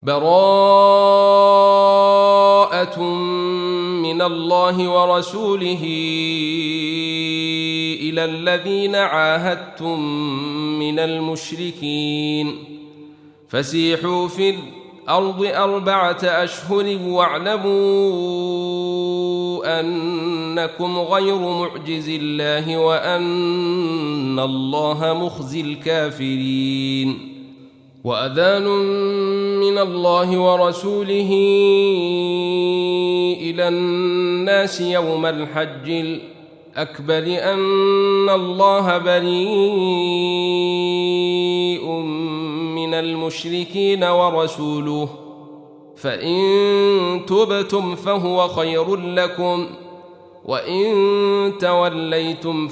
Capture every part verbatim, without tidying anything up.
براءة من الله ورسوله إلى الذين عاهدتم من المشركين فسيحوا في الأرض أربعة أشهر واعلموا أنكم غير معجز الله وأن الله مخزي الكافرين. وأذان من الله ورسوله إلى الناس يوم الحج الأكبر أن الله بريء من المشركين ورسوله فإن تبتم فهو خير لكم وإن توليتم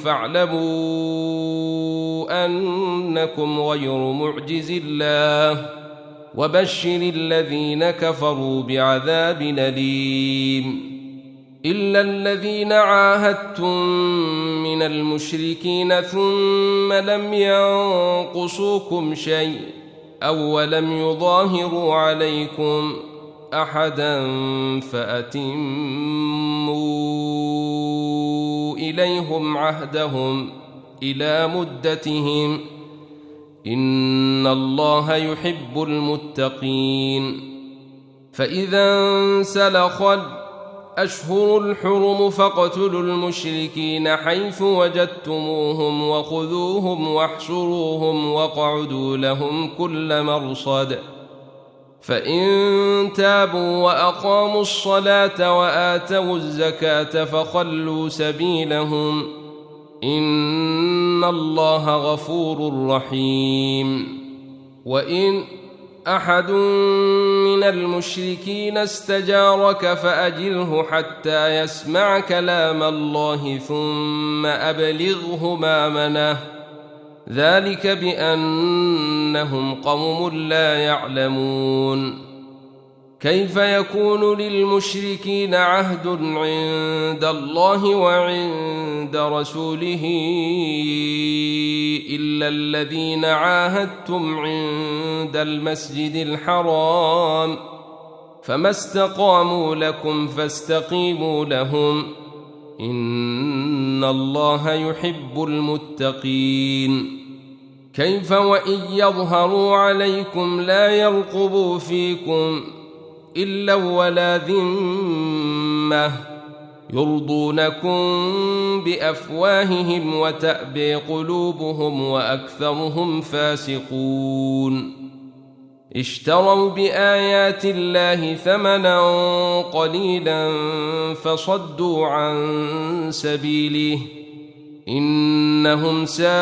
فاعلموا أنكم غير معجز الله وبشر الذين كفروا بعذاب أليم. إلا الذين عاهدتم من المشركين ثم لم ينقصوكم شيء أو لم يظاهروا عليكم أحدا فأتموا إليهم عهدهم إلى مدتهم إن الله يحب المتقين. فإذا انسلخ الأشهر الحرم فاقتلوا المشركين حيث وجدتموهم وخذوهم واحصروهم واقعدوا لهم كل مرصد فإن تابوا وأقاموا الصلاة وآتوا الزكاة فخلوا سبيلهم إن الله غفور رحيم. وإن أحد من المشركين استجارك فأجره حتى يسمع كلام الله ثم أبلغه مأمنه ذلك بأنهم قوم لا يعلمون. كيف يكون للمشركين عهد عند الله وعند رسوله إلا الذين عاهدتم عند المسجد الحرام فما استقاموا لكم فاستقيموا لهم إن الله يحب المتقين. كيف وإن يظهروا عليكم لا يرقبوا فيكم إلا ولا ذمة يرضونكم بأفواههم وتأبي قلوبهم وأكثرهم فاسقون. اشتروا بآيات الله ثمنا قليلا فصدوا عن سبيله إنهم ساء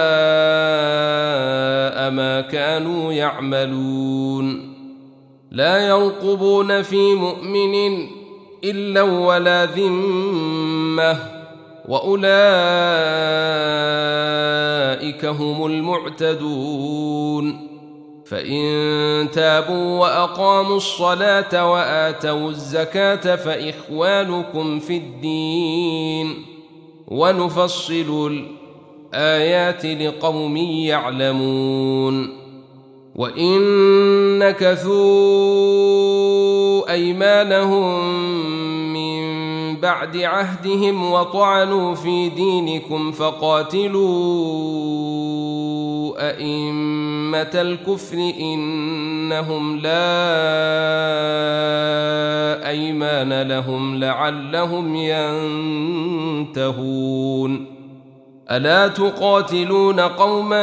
ما كانوا يعملون. لا يرقبون في مؤمن إلا ولا ذمة وأولئك هم المعتدون. فإن تابوا وأقاموا الصلاة وآتوا الزكاة فإخوانكم في الدين ونفصل الآيات لقوم يعلمون. وإن نكثوا أيمانهم من بعد عهدهم وطعنوا في دينكم فقاتلوا أئمة الكفر إنهم لا أيمان لهم لعلهم ينتهون. ألا تقاتلون قوما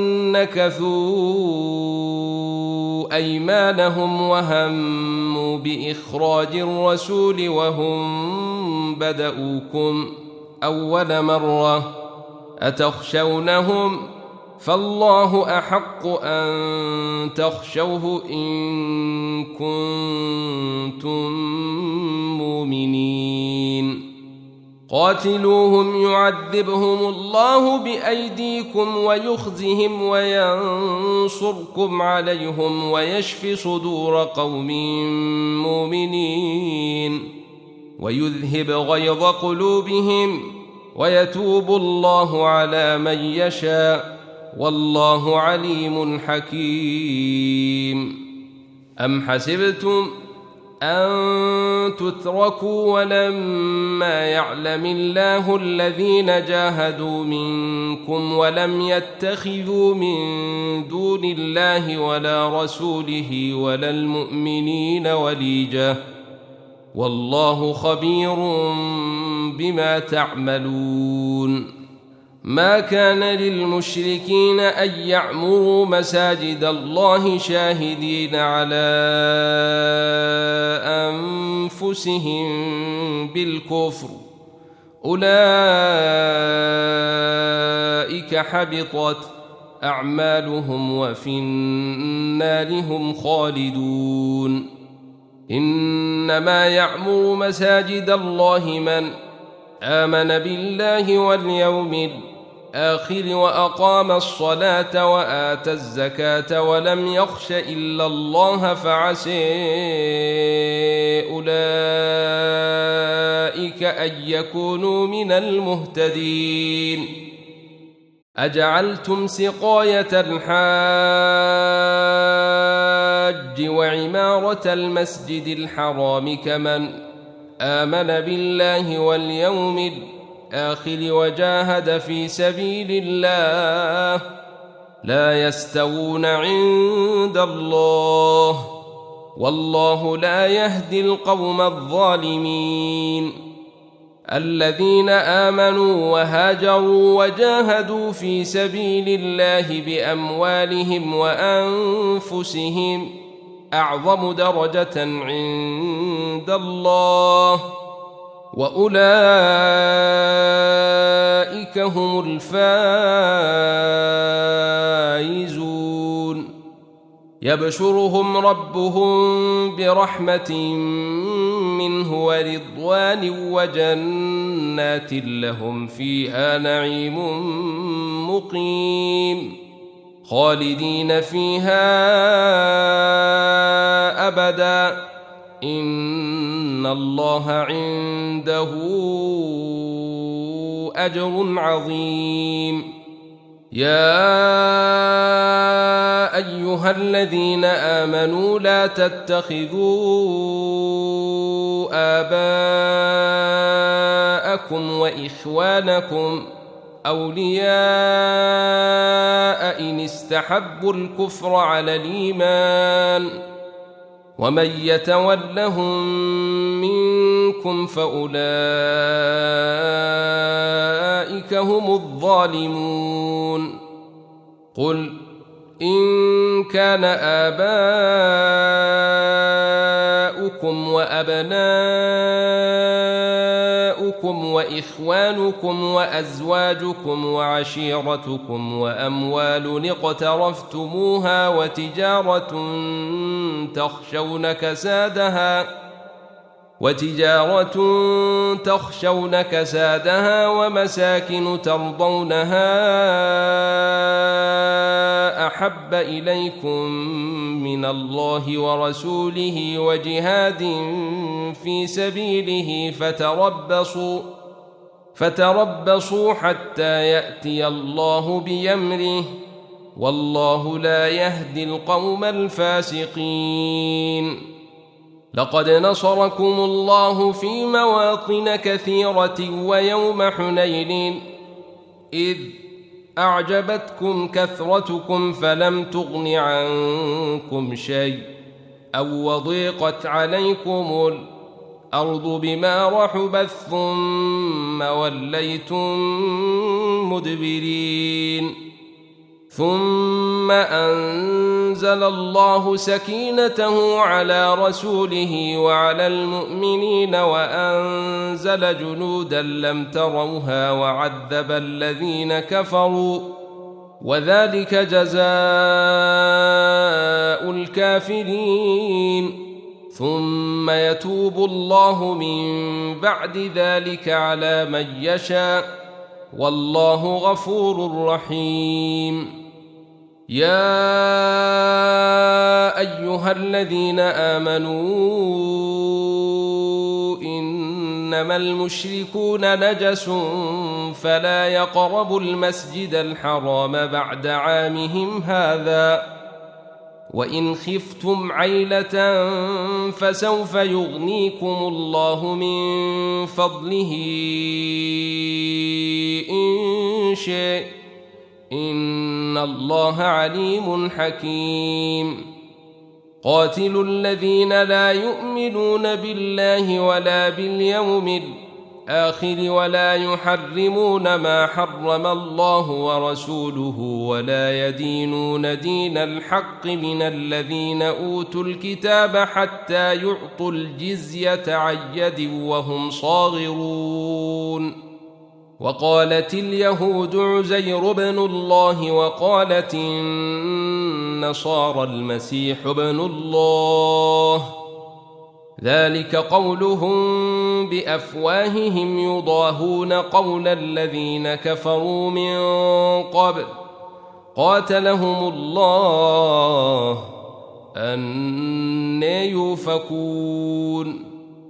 نكثوا أيمانهم وهموا بإخراج الرسول وهم بدؤوكم أول مرة أتخشونهم فالله أحق أن تخشوه إن كنتم مؤمنين. قاتلوهم يعذبهم الله بأيديكم ويخزهم وينصركم عليهم ويشف صدور قوم مؤمنين ويذهب غيظ قلوبهم ويتوب الله على من يشاء والله عليم حكيم. أم حسبتم أن تتركوا ولما يعلم الله الذين جاهدوا منكم ولم يتخذوا من دون الله ولا رسوله ولا المؤمنين وليجة والله خبير بما تعملون. ما كان للمشركين أن يعمروا مساجد الله شاهدين على أنفسهم بالكفر أولئك حبطت أعمالهم وفي النار هم خالدون. إنما يعمر مساجد الله من آمن بالله واليوم الآخر وأقام الصلاة وآتى الزكاة ولم يخش إلا الله فعسى أولئك أن يكونوا من المهتدين. أجعلتم سقاية الحاج وعمارة المسجد الحرام كمن آمن بالله واليوم الآخر وجاهد في سبيل الله لا يستوون عند الله والله لا يهدي القوم الظالمين. الذين آمنوا وهاجروا وجاهدوا في سبيل الله بأموالهم وأنفسهم أعظم درجة عند الله وأولئك هم الفائزون. يبشرهم ربهم برحمة منه ورضوان وجنات لهم فيها نعيم مقيم خالدين فيها أبدا إن الله عنده أجر عظيم. يا أيها الذين آمنوا لا تتخذوا آباءكم وإخوانكم أولياء إن استحبوا الكفر على الإيمان ومن يتولهم منكم فأولئك هم الظالمون. قل إن كان آباؤكم وأبناؤكم وإخوانكم وأزواجكم وعشيرتكم وأموال اقترفتموها وتجارة تخشون كسادها وتجارة تخشون كسادها ومساكن ترضونها أحب إليكم من الله ورسوله وجهاد في سبيله فتربصوا فتربصوا حتى يأتي الله بأمره والله لا يهدي القوم الفاسقين. لقد نصركم الله في مواطن كثيرة ويوم حنين إذ أعجبتكم كثرتكم فلم تغن عنكم شيء أو وضيقت عليكم الأرض بما رحبت ثم وليتم مدبرين. ثم أنزل الله سكينته على رسوله وعلى المؤمنين وأنزل جنودا لم تروها وعذب الذين كفروا وذلك جزاء الكافرين. ثم يتوب الله من بعد ذلك على من يشاء والله غفور رحيم. يا أيها الذين آمنوا إنما المشركون نجس فلا يقربوا المسجد الحرام بعد عامهم هذا وإن خفتم عيلة فسوف يغنيكم الله من فضله إن شاء إن الله عليم حكيم قاتلوا الذين لا يؤمنون بالله ولا باليوم الآخر ولا يحرمون ما حرم الله ورسوله ولا يدينون دين الحق من الذين أوتوا الكتاب حتى يعطوا الجزية عن يد وهم صاغرون وقالت اليهود عزير بن الله وقالت النصارى المسيح ابن الله ذلك قولهم بأفواههم يضاهون قول الذين كفروا من قبل قاتلهم الله أنى يؤفكون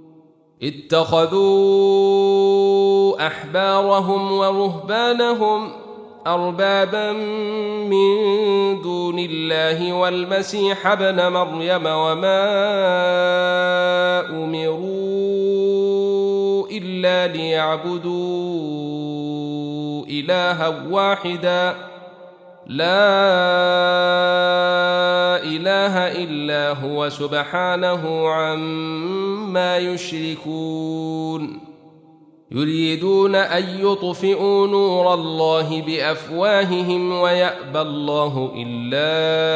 اتخذوا أحبارهم ورهبانهم أربابا من دون الله والمسيح ابن مريم وما أمروا إلا ليعبدوا إلها واحدا لا إله إلا هو سبحانه عما يشركون يريدون أن يطفئوا نور الله بأفواههم ويأبى الله إلا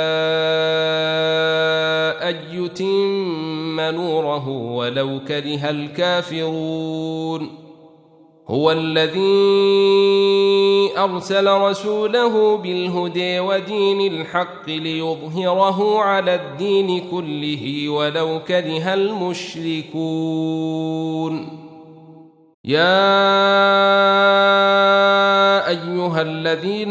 أن يتم نوره ولو كره الكافرون هو الذي أرسل رسوله بالهدى ودين الحق ليظهره على الدين كله ولو كره المشركون يا أيها الذين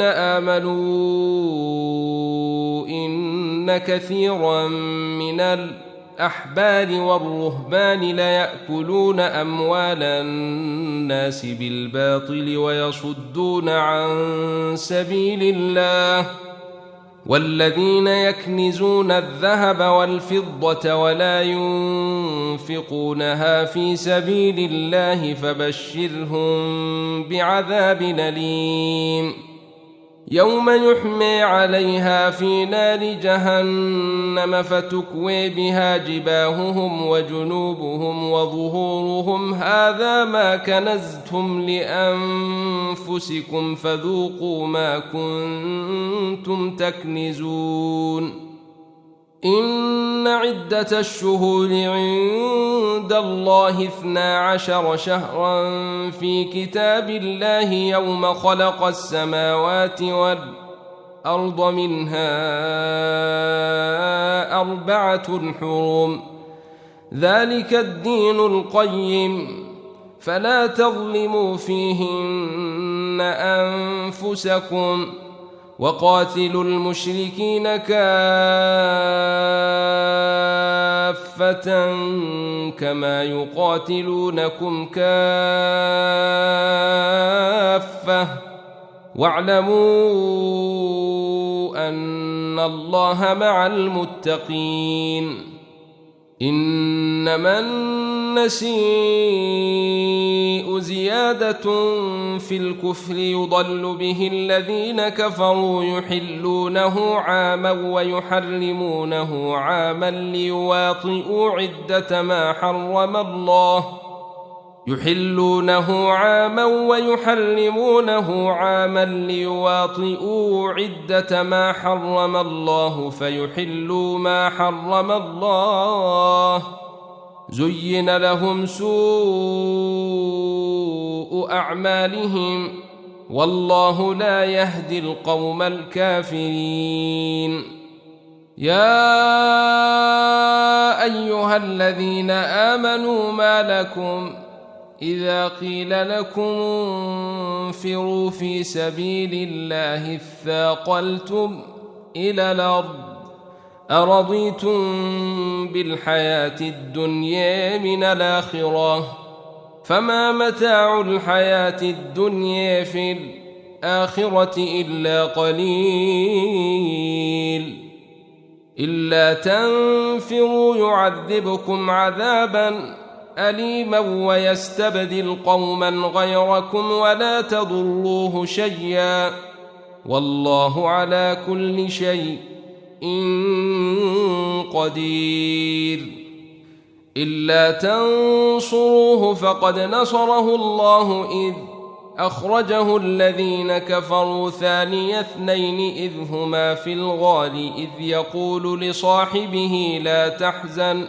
آمنوا إن كثيرا من الأحبار والرهبان ليأكلون أموال الناس بالباطل ويصدون عن سبيل الله والذين يكنزون الذهب والفضة ولا ينفقونها في سبيل الله فبشرهم بعذاب أليم يوم يحمى عليها في نار جهنم فتكوي بها جباههم وجنوبهم وظهورهم هذا ما كنزتم لأنفسكم فذوقوا ما كنتم تكنزون إن عدة الشهور عند الله اثنا عشر شهرا في كتاب الله يوم خلق السماوات والأرض منها أربعة حرم ذلك الدين القيم فلا تظلموا فيهن أنفسكم وقاتلوا المشركين كافة كما يقاتلونكم كافة واعلموا أن الله مع المتقين إنما النسيء زيادة في الكفر يضل به الذين كفروا يحلونه عاما ويحرمونه عاما ليواطئوا عدة ما حرم الله يحلونه عاما ويحرمونه عاما ليواطئوا عدة ما حرم الله فيحلوا ما حرم الله زين لهم سوء أعمالهم والله لا يهدي القوم الكافرين يا أيها الذين آمنوا ما لكم إذا قيل لكم انفروا في سبيل الله اثاقلتم إلى الأرض أرضيتم بالحياة الدنيا من الآخرة فما متاع الحياة الدنيا في الآخرة إلا قليل إلا تنفروا يعذبكم عذابا أليما ويستبدل قوما غيركم ولا تضروه شيئا والله على كل شيء قدير. إلا تنصروه فقد نصره الله إذ أخرجه الذين كفروا ثاني اثنين إذ هما في الغار إذ يقول لصاحبه لا تحزن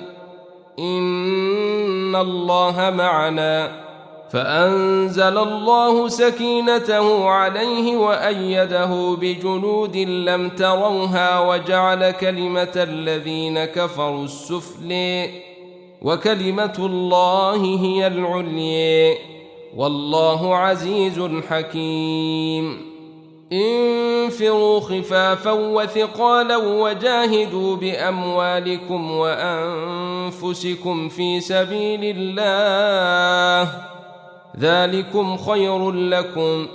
إن الله معنا فأنزل الله سكينته عليه وأيده بجنود لم تروها وجعل كلمة الذين كفروا السفلى وكلمة الله هي العليا والله عزيز حكيم. انفروا خفافا وثقالا وجاهدوا بأموالكم وأنفسكم في سبيل الله ذلكم خير لكم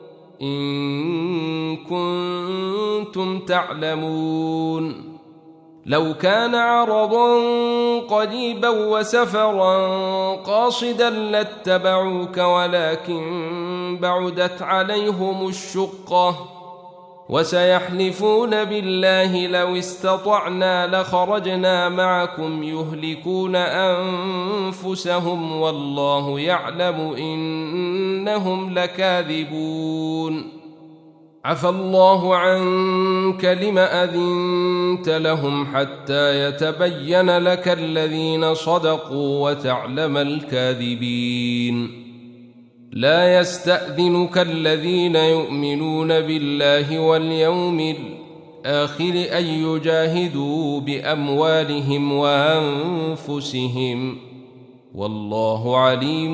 إن كنتم تعلمون. لو كان عرضا قريبا وسفرا قاصدا لاتبعوك ولكن بعدت عليهم الشقة وسيحلفون بالله لو استطعنا لخرجنا معكم يهلكون أنفسهم والله يعلم إنهم لكاذبون. عفى الله عنك لم أذنت لهم حتى يتبين لك الذين صدقوا وتعلم الكاذبين. لا يستأذنك الذين يؤمنون بالله واليوم الآخر أن يجاهدوا بأموالهم وأنفسهم والله عليم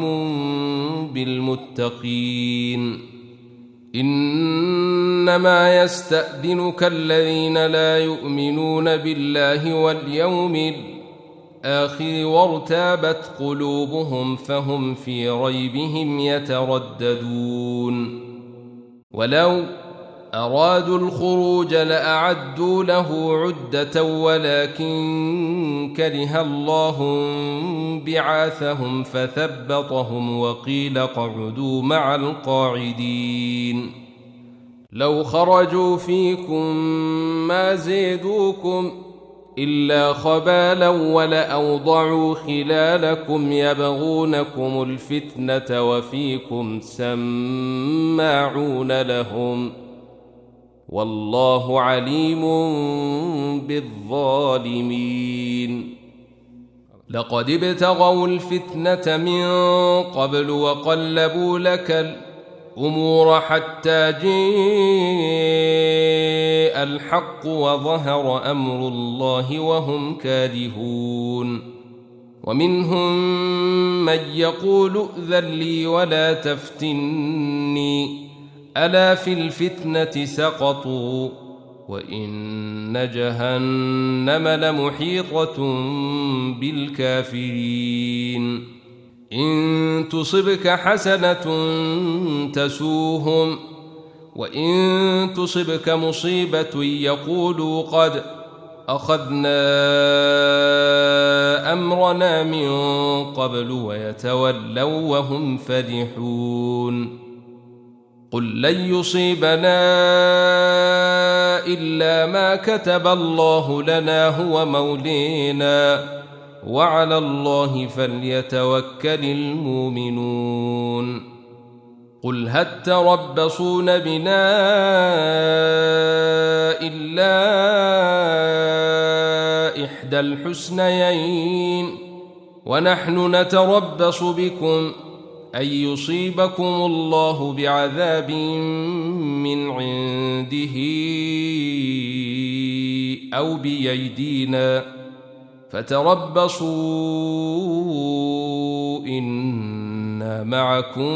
بالمتقين. إنما يستأذنك الذين لا يؤمنون بالله واليوم الآخر وارتابت قلوبهم فهم في ريبهم يترددون. ولو أرادوا الخروج لأعدوا له عدة ولكن كره الله بعاثهم فثبطهم وقيل اقعدوا مع القاعدين. لو خرجوا فيكم ما زيدوكم إلا خبالا ولأوضعوا خلالكم يبغونكم الفتنة وفيكم سماعون لهم والله عليم بالظالمين. لقد ابتغوا الفتنة من قبل وقلبوا لك الأمور حتى جاء الحق وظهر أمر الله وهم كارهون. ومنهم من يقول ائذن لي ولا تفتني ألا في الفتنة سقطوا وإن جهنم لمحيطة بالكافرين. إن تصبك حسنة تسوهم وإن تصبك مصيبة يقولوا قد أخذنا أمرنا من قبل ويتولوا وهم فرحون. قل لن يصيبنا إلا ما كتب الله لنا هو مولينا وعلى الله فليتوكل المؤمنون. قل هل تربصون بنا إلا إحدى الحسنيين ونحن نتربص بكم أن يصيبكم الله بعذاب من عنده أو بأيدينا فتربصوا إنا معكم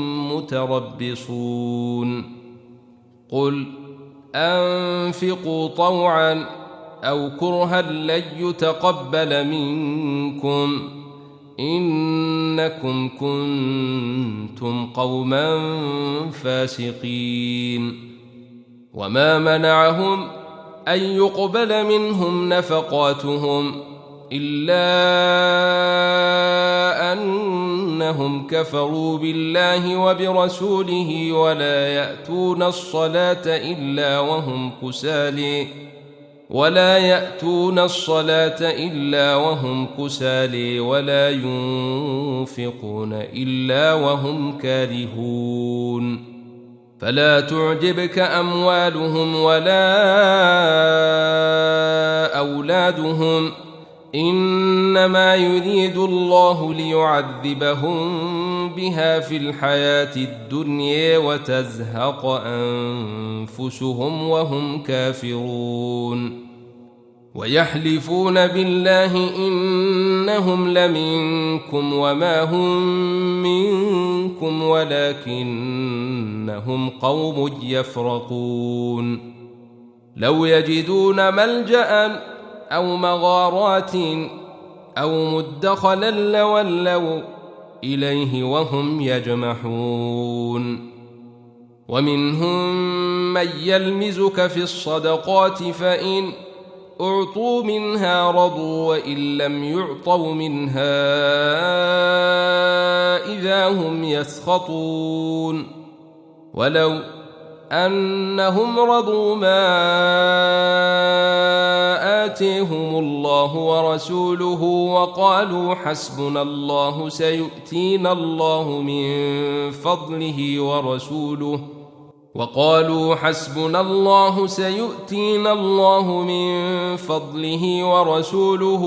متربصون. قل أنفقوا طوعا أو كرها لن يتقبل منكم إنكم كنتم قوما فاسقين. وما منعهم أن يقبل منهم نفقاتهم إلا أنهم كفروا بالله وبرسوله ولا يأتون الصلاة إلا وهم كسالى ولا يأتون الصلاة إلا وهم كسالى ولا ينفقون إلا وهم كارهون فلا تعجبك أموالهم ولا أولادهم إنما يريد الله ليعذبهم بها في الحياة الدنيا وتزهق أنفسهم وهم كافرون ويحلفون بالله إنهم لمنكم وما هم منكم ولكنهم قوم يفرقون لو يجدون ملجأ أو مغارات أو مدخلا لولوا إليه وهم يجمحون ومنهم من يلمزك في الصدقات فإن أعطوا منها رضوا وإن لم يعطوا منها إذا هم يسخطون ولو أنهم رضوا ما آتيهم الله ورسوله وقالوا حسبنا الله سيؤتينا الله من فضله ورسوله وقالوا حسبنا الله سيؤتينا الله من فضله ورسوله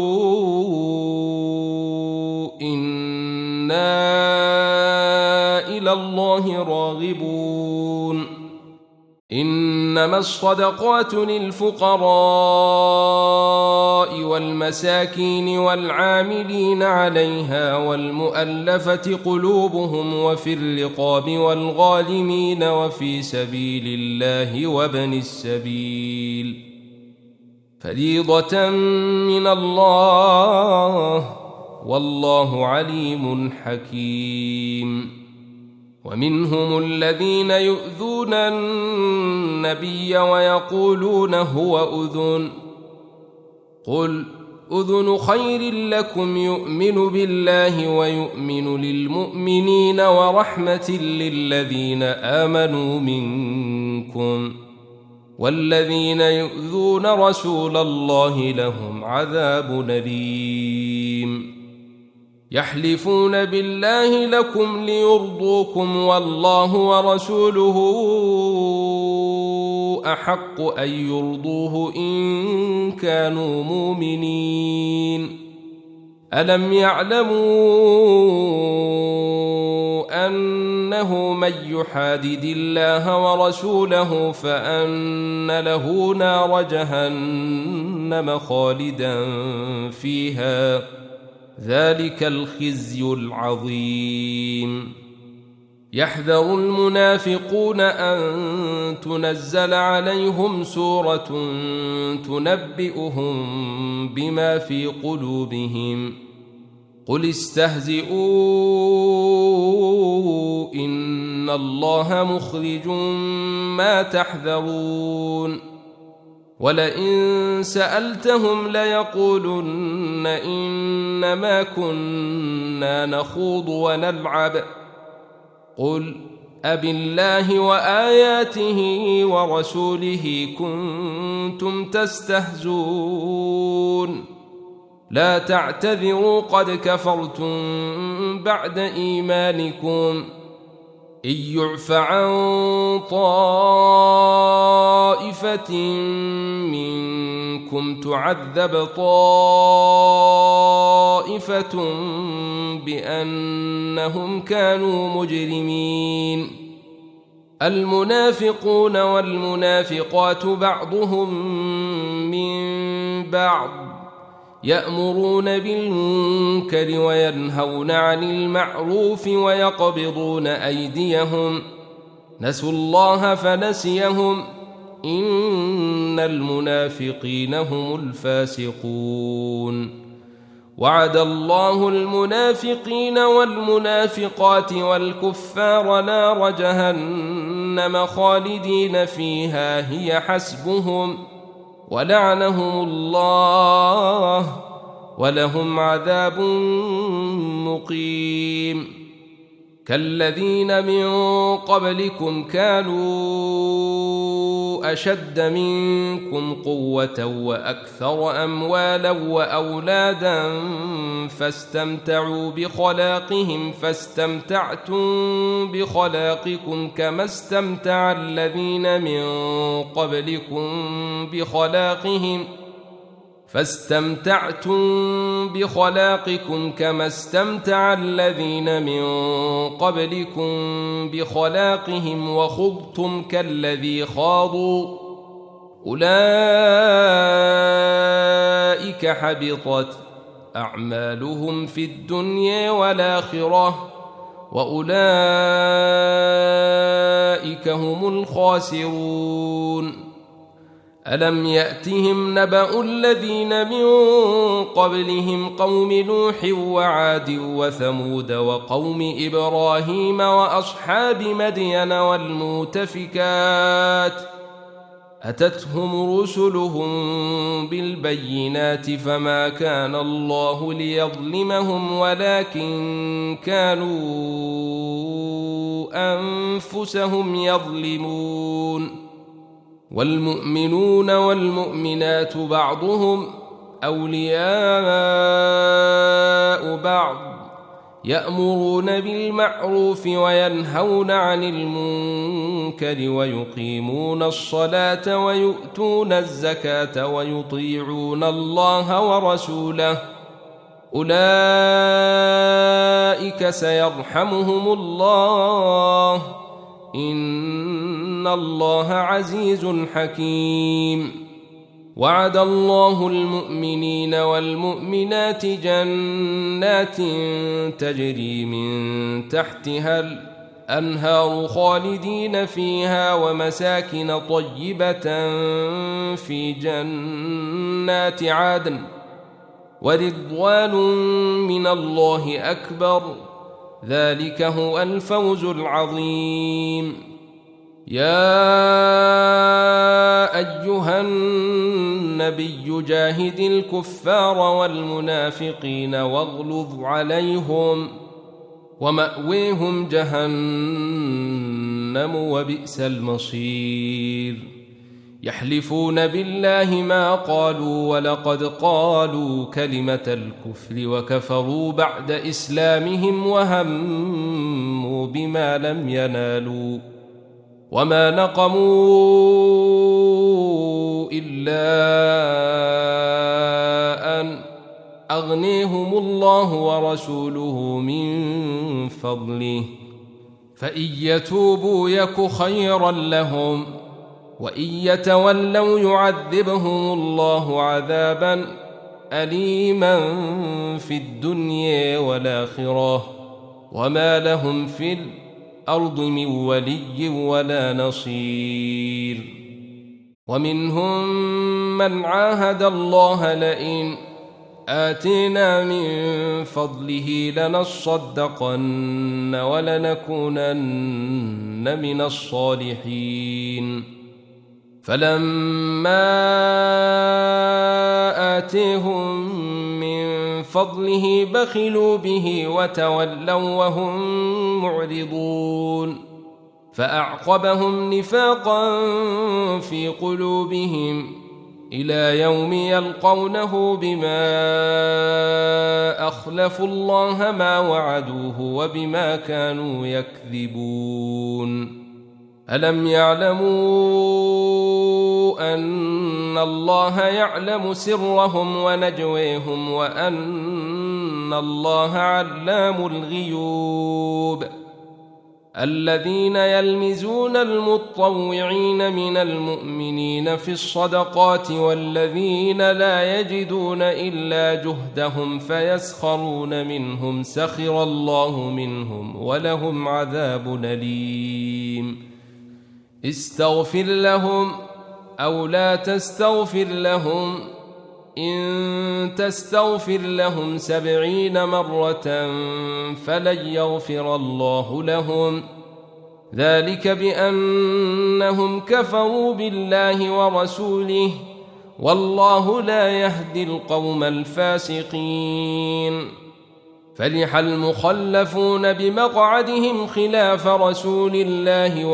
إنا إلى الله راغبون إنما الصدقات للفقراء والمساكين والعاملين عليها والمؤلفة قلوبهم وفي الرقاب والغالمين وفي سبيل الله وابن السبيل فريضة من الله والله عليم حكيم ومنهم الذين يؤذون النبي ويقولون هو أذن قل أذن خير لكم يؤمن بالله ويؤمن للمؤمنين ورحمة للذين آمنوا منكم والذين يؤذون رسول الله لهم عذاب أليم يحلفون بالله لكم ليرضوكم والله ورسوله أحق أن يرضوه إن كانوا مؤمنين ألم يعلموا أنه من يحادد الله ورسوله فأن له نار جهنم خالدا فيها ذلك الخزي العظيم يحذر المنافقون أن تنزل عليهم سورة تنبئهم بما في قلوبهم قل استهزئوا إن الله مخرج ما تحذرون ولئن سألتهم ليقولن إنما كنا نخوض ونلعب قل أبالله وآياته ورسوله كنتم تستهزون لا تعتذروا قد كفرتم بعد إيمانكم إن يعف عن طائفة منكم تعذب طائفة بأنهم كانوا مجرمين المنافقون والمنافقات بعضهم من بعض يأمرون بالمنكر وينهون عن المعروف ويقبضون أيديهم نسوا الله فنسيهم إن المنافقين هم الفاسقون وعد الله المنافقين والمنافقات والكفار نار جهنم خالدين فيها هي حسبهم ولعنهم الله ولهم عذاب مقيم. كالذين من قبلكم كانوا أشد منكم قوة وأكثر أموالا وأولادا فاستمتعوا بخلاقهم فاستمتعتم بخلاقكم كما استمتع الذين من قبلكم بخلاقهم فاستمتعتم بخلاقكم كما استمتع الذين من قبلكم بخلاقهم وخضتم كالذي خاضوا أولئك حبطت أعمالهم في الدنيا والآخرة وأولئك هم الخاسرون. ألم يأتهم نبأ الذين من قبلهم قوم نوح وعاد وثمود وقوم إبراهيم وأصحاب مدين والمؤتفكات أتتهم رسلهم بالبينات فما كان الله ليظلمهم ولكن كانوا أنفسهم يظلمون. والمؤمنون والمؤمنات بعضهم أولياء بعض يأمرون بالمعروف وينهون عن المنكر ويقيمون الصلاة ويؤتون الزكاة ويطيعون الله ورسوله أولئك سيرحمهم الله إن الله عزيز حكيم. وعد الله المؤمنين والمؤمنات جنات تجري من تحتها الأنهار خالدين فيها ومساكن طيبة في جنات عدن ورضوان من الله أكبر ذلك هو الفوز العظيم. يا أيها النبي جاهد الكفار والمنافقين واغلظ عليهم ومأويهم جهنم وبئس المصير. يحلفون بالله ما قالوا ولقد قالوا كلمة الكفر وكفروا بعد إسلامهم وهموا بما لم ينالوا وما نقموا إلا أن أغنيهم الله ورسوله من فضله فإن يتوبوا يك خيرا لهم وإن يتولوا يعذبهم الله عذابا أليما في الدنيا والآخرة وما لهم في الأرض من ولي ولا نصير. ومنهم من عاهد الله لئن آتينا من فضله لنصدقن ولنكونن من الصالحين فلما آتيهم من فضله بخلوا به وتولوا وهم معرضون فأعقبهم نفاقا في قلوبهم إلى يوم يلقونه بما أخلفوا الله ما وعدوه وبما كانوا يكذبون. ألم يعلموا أن الله يعلم سرهم ونجويهم وأن الله علام الغيوب. الذين يلمزون المطوعين من المؤمنين في الصدقات والذين لا يجدون إلا جهدهم فيسخرون منهم سخر الله منهم ولهم عذاب أليم. استغفر لهم أو لا تستغفر لهم إن تستغفر لهم سبعين مرة فلن يغفر الله لهم ذلك بأنهم كفروا بالله ورسوله والله لا يهدي القوم الفاسقين. فرح المخلفون بمقعدهم خلاف رسول الله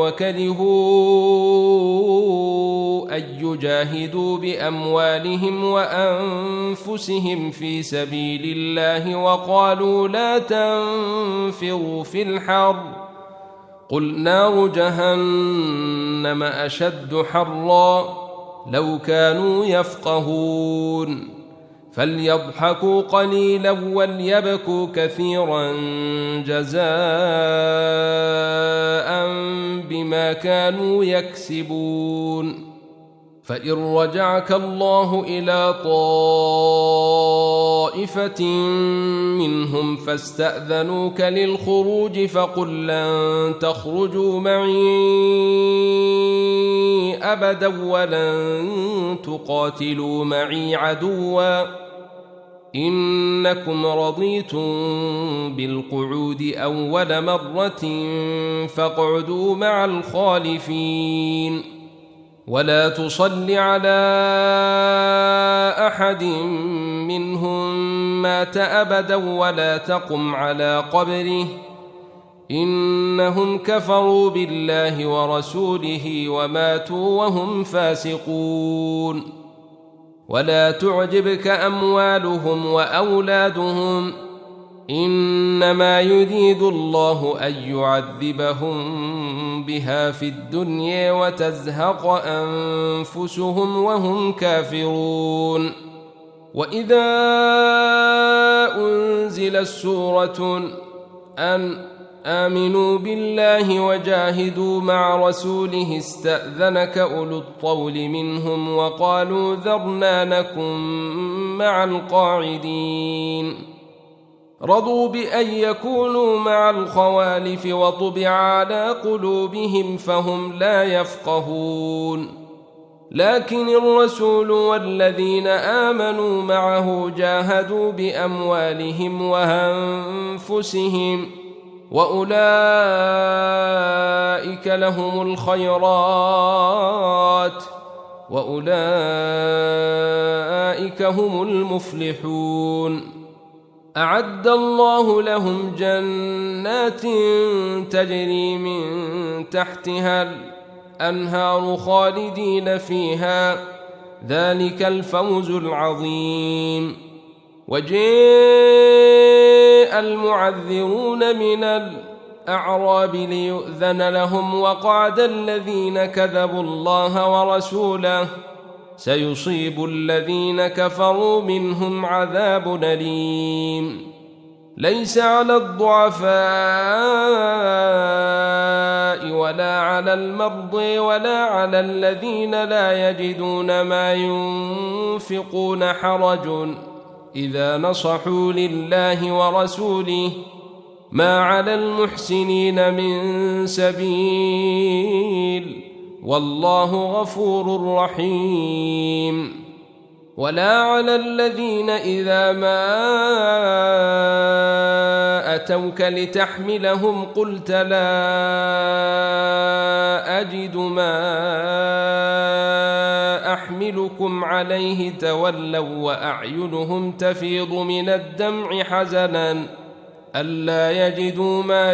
وكرهوا أن يجاهدوا بأموالهم وأنفسهم في سبيل الله وقالوا لا تنفروا في الحر قل نار جهنم أشد حرا لو كانوا يفقهون. فليضحكوا قليلا وليبكوا كثيرا جزاء بما كانوا يكسبون. فإن رجعك الله إلى طائفة منهم فاستأذنوك للخروج فقل لن تخرجوا معي أبدا ولن تقاتلوا معي عدوا إنكم رضيتم بالقعود أول مرة فاقعدوا مع الخالفين. ولا تصل على أحد منهم مات أبدا ولا تقم على قبره إنهم كفروا بالله ورسوله وماتوا وهم فاسقون. ولا تعجبك أموالهم وأولادهم إنما يريد الله أن يعذبهم بها في الدنيا وتزهق أنفسهم وهم كافرون. وإذا أنزلت سورة أن آمنوا بالله وجاهدوا مع رسوله استأذنك أولو الطول منهم وقالوا ذرنا نكن مع القاعدين. رضوا بأن يكونوا مع الخوالف وطبع على قلوبهم فهم لا يفقهون. لكن الرسول والذين آمنوا معه جاهدوا بأموالهم وأنفسهم وأولئك لهم الخيرات وأولئك هم المفلحون. أعد الله لهم جنات تجري من تحتها الأنهار خالدين فيها ذلك الفوز العظيم. وجاء المعذرون من الأعراب ليؤذن لهم وقعد الذين كذبوا الله ورسوله سيصيب الذين كفروا منهم عذاب أليم. ليس على الضعفاء ولا على المرضى ولا على الذين لا يجدون ما ينفقون حرج إذا نصحوا لله ورسوله ما على المحسنين من سبيل والله غفور رحيم. ولا على الذين إذا ما أتوك لتحملهم قلت لا أجد ما أحملكم عليه تولوا وأعينهم تفيض من الدمع حزنا ألا يجدوا ما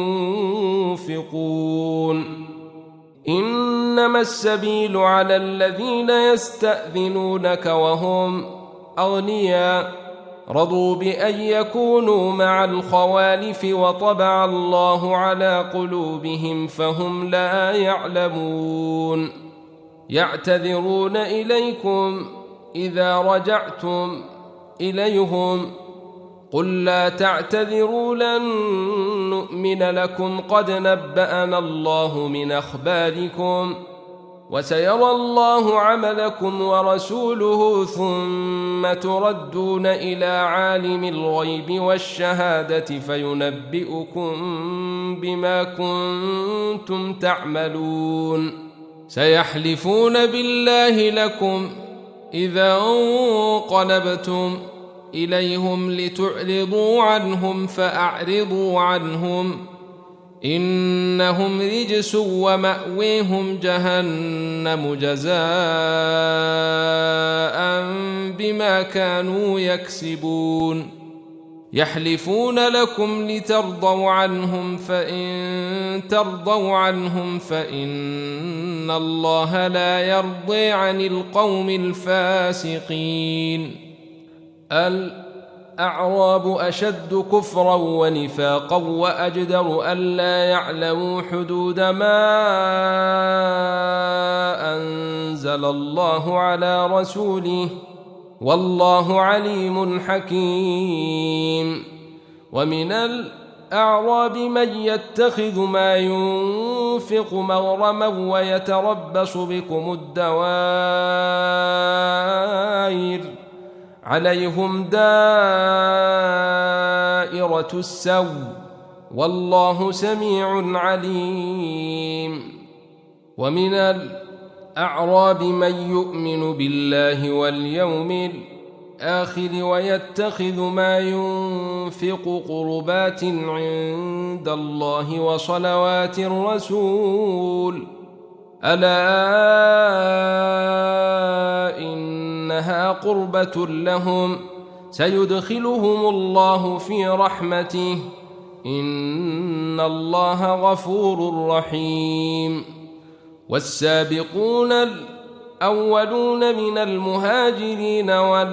ينفقون. إنما السبيل على الذين يستأذنونك وهم أغنياء رضوا بأن يكونوا مع الخوالف وطبع الله على قلوبهم فهم لا يعلمون. يعتذرون إليكم إذا رجعتم إليهم قل لا تعتذروا لن نؤمن لكم قد نبأنا الله من أخباركم وسيرى الله عملكم ورسوله ثم تردون إلى عالم الغيب والشهادة فينبئكم بما كنتم تعملون. سيحلفون بالله لكم إذا انقلبتم إليهم لتعرضوا عنهم فأعرضوا عنهم إنهم رجس ومأويهم جهنم جزاء بما كانوا يكسبون يحلفون لكم لترضوا عنهم فإن ترضوا عنهم فإن الله لا يرضي عن القوم الفاسقين. الأعراب أشد كفرا ونفاقا وأجدر ألا يعلموا حدود ما أنزل الله على رسوله والله عليم حكيم. ومن الأعراب من يتخذ ما ينفق مغرما ويتربص بكم الدوائر عليهم دائرة السوء والله سميع عليم. ومن الأعراب من يؤمن بالله واليوم الآخر ويتخذ ما ينفق قربات عند الله وصلوات الرسول ألا إنها قربة لهم سيدخلهم الله في رحمته إن الله غفور رحيم. والسابقون الأولون من المهاجرين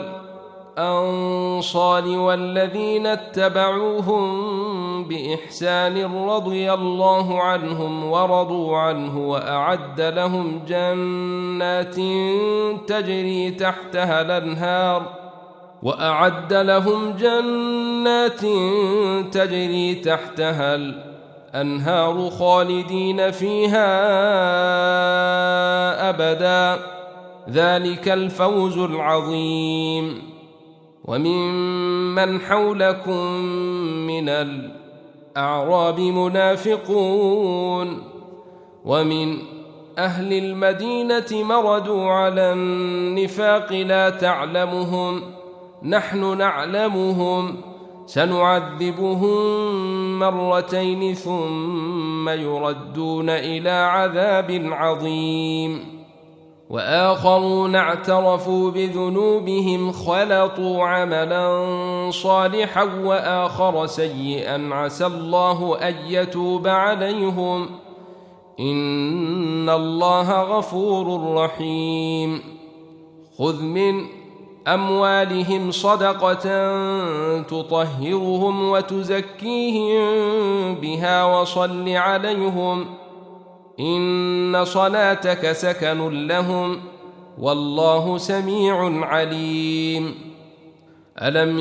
والأنصار والذين اتبعوهم بإحسان رضي الله عنهم ورضوا عنه وأعد لهم جنات تجري تحتها الأنهار وأعد لهم جنات تجري تحتها الأنهار خالدين فيها أبدا ذلك الفوز العظيم. وممن حولكم من الأعراب منافقون ومن أهل المدينة مردوا على النفاق لا تعلمهم نحن نعلمهم سنعذبهم مرتين ثم يردون إلى عذاب عظيم. وآخرون اعترفوا بذنوبهم خلطوا عملا صالحا وآخر سيئا عسى الله أن يتوب عليهم إن الله غفور رحيم. خذ من أموالهم صدقة تطهرهم وتزكيهم بها وصل عليهم إن صلاتك سكن لهم والله سميع عليم. ألم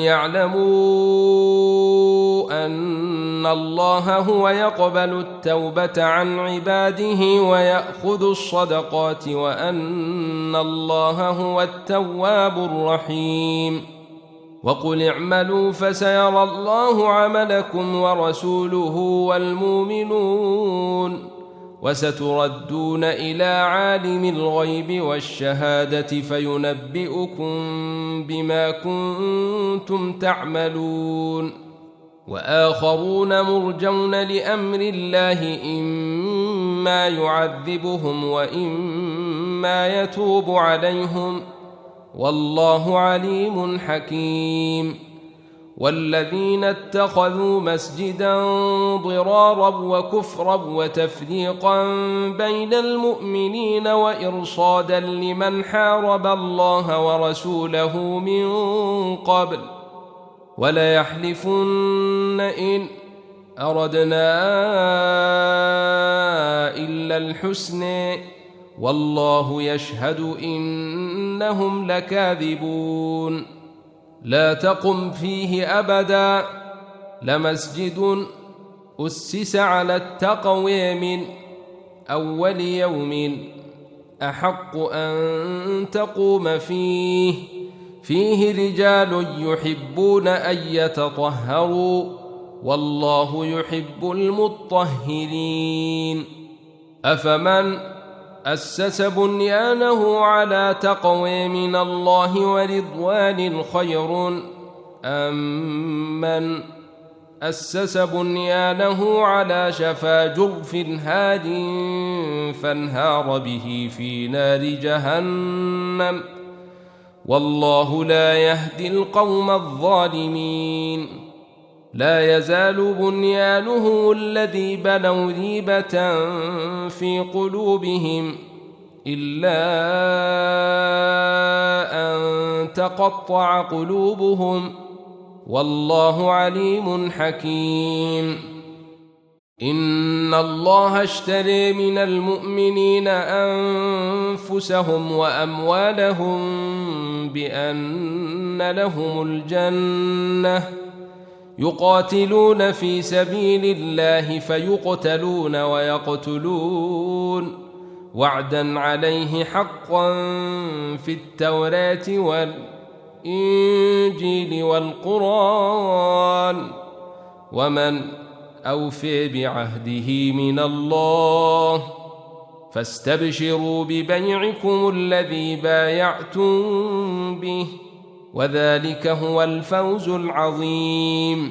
يعلموا أن الله هو يقبل التوبة عن عباده ويأخذ الصدقات وأن الله هو التواب الرحيم. وقل اعملوا فسيرى الله عملكم ورسوله والمؤمنون وستردون إلى عالم الغيب والشهادة فينبئكم بما كنتم تعملون. وآخرون مرجون لأمر الله إما يعذبهم وإما يتوب عليهم والله عليم حكيم. والذين اتخذوا مسجدا ضرارا وكفرا وتفريقا بين المؤمنين وإرصادا لمن حارب الله ورسوله من قبل وليحلفن إن أردنا إلا الحسنى والله يشهد إنهم لكاذبون. لا تقم فيه أبدا لمسجد أسس على التقوى من أول يوم أحق أن تقوم فيه فيه رجال يحبون أن يتطهروا والله يحب المطهرين. أفمن أسس بنيانه على تقوى من الله ورضوان خير أم من أسس بنيانه على شفا جرف هاد فانهار به في نار جهنم والله لا يهدي القوم الظالمين لا يزال بنيانه الذي بنوا ريبة في قلوبهم إلا أن تقطع قلوبهم والله عليم حكيم إن الله اشتري من المؤمنين أنفسهم وأموالهم بأن لهم الجنة يقاتلون في سبيل الله فيقتلون ويقتلون وعدا عليه حقا في التوراة والإنجيل والقرآن ومن أوفي بعهده من الله فاستبشروا ببيعكم الذي بايعتم به وذلك هو الفوز العظيم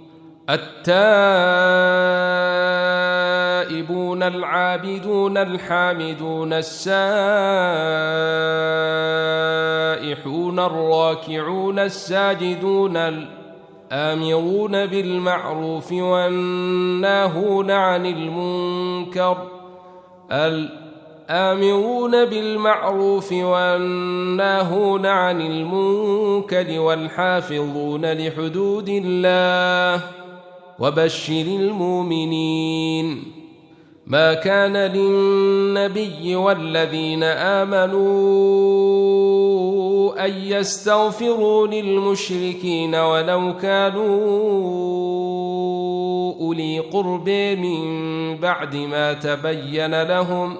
التائبون العابدون الحامدون السائحون الراكعون الساجدون الآمرون بالمعروف والناهون عن المنكر الآمرون بالمعروف والناهون عن المنكر والحافظون لحدود الله وبشر المؤمنين ما كان للنبي والذين آمنوا أن يستغفروا للمشركين ولو كانوا أولي قرب من بعد ما تبين لهم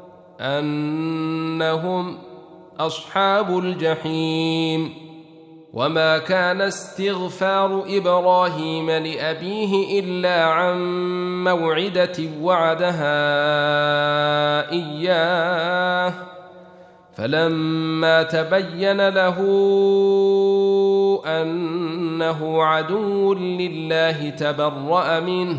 أنهم أصحاب الجحيم وما كان استغفار إبراهيم لأبيه إلا عن موعدة وعدها إياه فلما تبين له أنه عدو لله تبرأ منه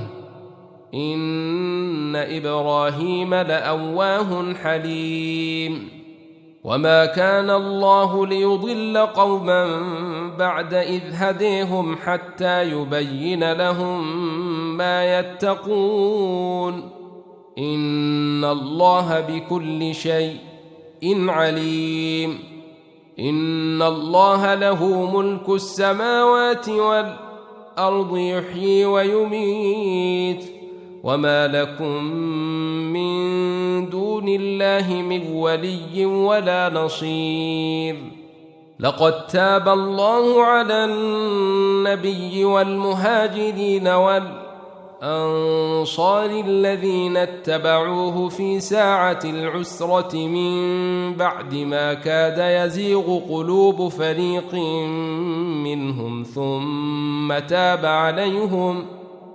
إن إبراهيم لأواه حليم وما كان الله ليضل قوما بعد إذ هديهم حتى يبين لهم ما يتقون إن الله بكل شيء عليم إن الله له ملك السماوات والأرض يحيي ويميت وما لكم من دون الله من ولي ولا نصير لقد تاب الله على النبي والمهاجرين والأنصار الذين اتبعوه في ساعة العسرة من بعد ما كاد يزيغ قلوب فريق منهم ثم تاب عليهم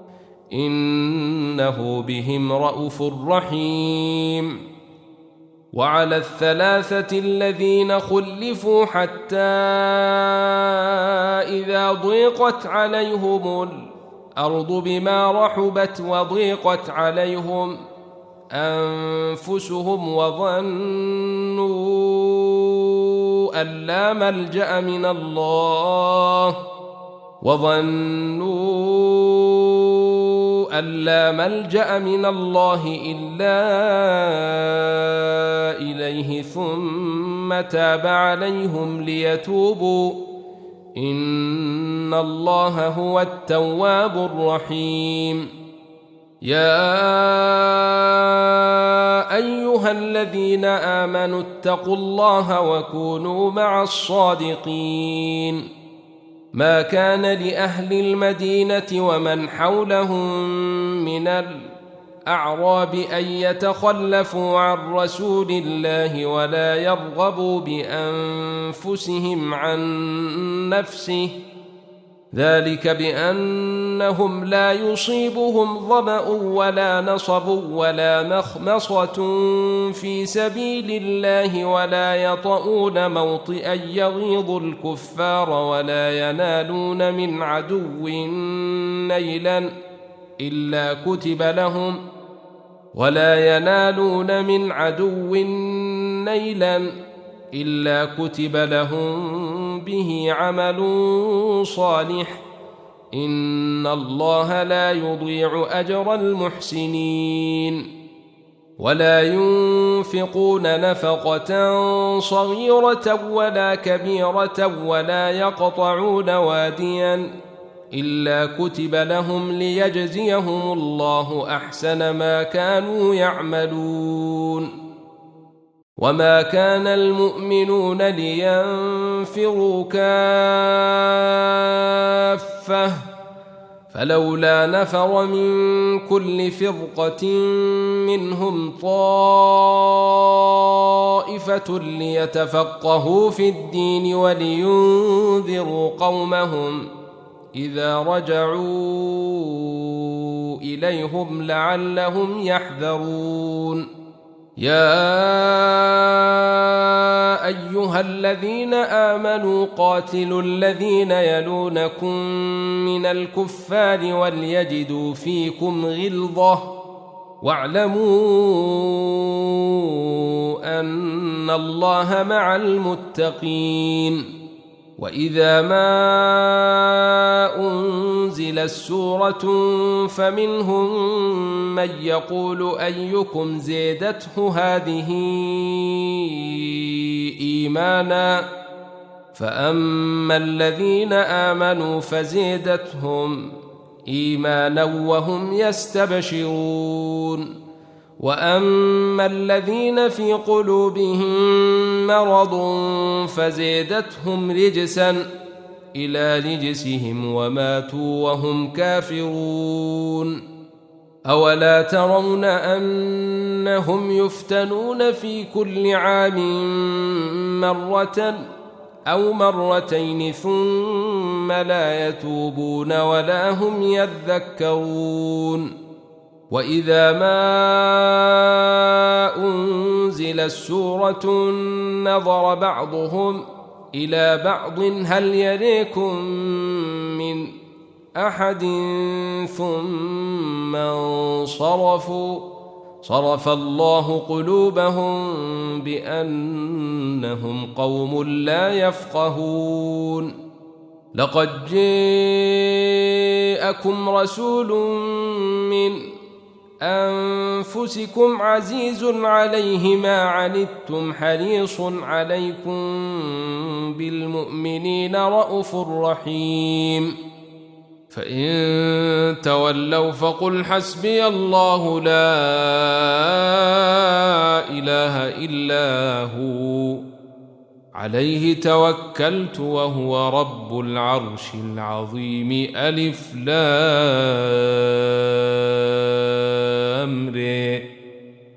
إنه بهم رءوف رحيم وعلى الثلاثة الذين خلفوا حتى إذا ضيقت عليهم الأرض بما رحبت وضيقت عليهم أنفسهم وظنوا أن لا ملجأ من الله وظنوا أن لا ملجأ من الله إلا إليه ثم تاب عليهم ليتوبوا إن الله هو التواب الرحيم يا أيها الذين آمنوا اتقوا الله وكونوا مع الصادقين ما كان لأهل المدينة ومن حولهم من الأعراب أن يتخلفوا عن رسول الله ولا يرغبوا بأنفسهم عن نفسه ذلك بأنهم لا يصيبهم ظمأ ولا نصب ولا مخمصة في سبيل الله ولا يطؤون موطئا يغيظ الكفار ولا ينالون من عدو نيلا إلا كتب لهم ولا ينالون من عدو نيلا إلا كتب لهم به عمل صالح إن الله لا يضيع أجر المحسنين ولا ينفقون نفقة صغيرة ولا كبيرة ولا يقطعون واديا إلا كتب لهم ليجزيهم الله أحسن ما كانوا يعملون وما كان المؤمنون لينفروا كافة فلولا نفر من كل فرقة منهم طائفة ليتفقهوا في الدين ولينذروا قومهم إذا رجعوا إليهم لعلهم يحذرون يا أيها الذين آمنوا قاتلوا الذين يلونكم من الكفار وليجدوا فيكم غلظة واعلموا أن الله مع المتقين وإذا ما أنزلت سورة فمنهم من يقول أيكم زادته هذه إيمانا فأما الذين آمنوا فزادتهم إيمانا وهم يستبشرون وأما الذين في قلوبهم مرض فزادتهم رجسا إلى رجسهم وماتوا وهم كافرون أولا ترون أنهم يفتنون في كل عام مرة أو مرتين ثم لا يتوبون ولا هم يذكرون وإذا ما أنزلت سورة نظر بعضهم إلى بعض هل يريكم من أحد ثم انصرفوا صرف الله قلوبهم بأنهم قوم لا يفقهون لقد جاءكم رسول من أنفسكم عزيز عليه ما عنتم حريص عليكم بالمؤمنين رءوف رحيم فإن تولوا فقل حسبي الله لا إله إلا هو عليه توكلت وهو رب العرش العظيم ألف لام ر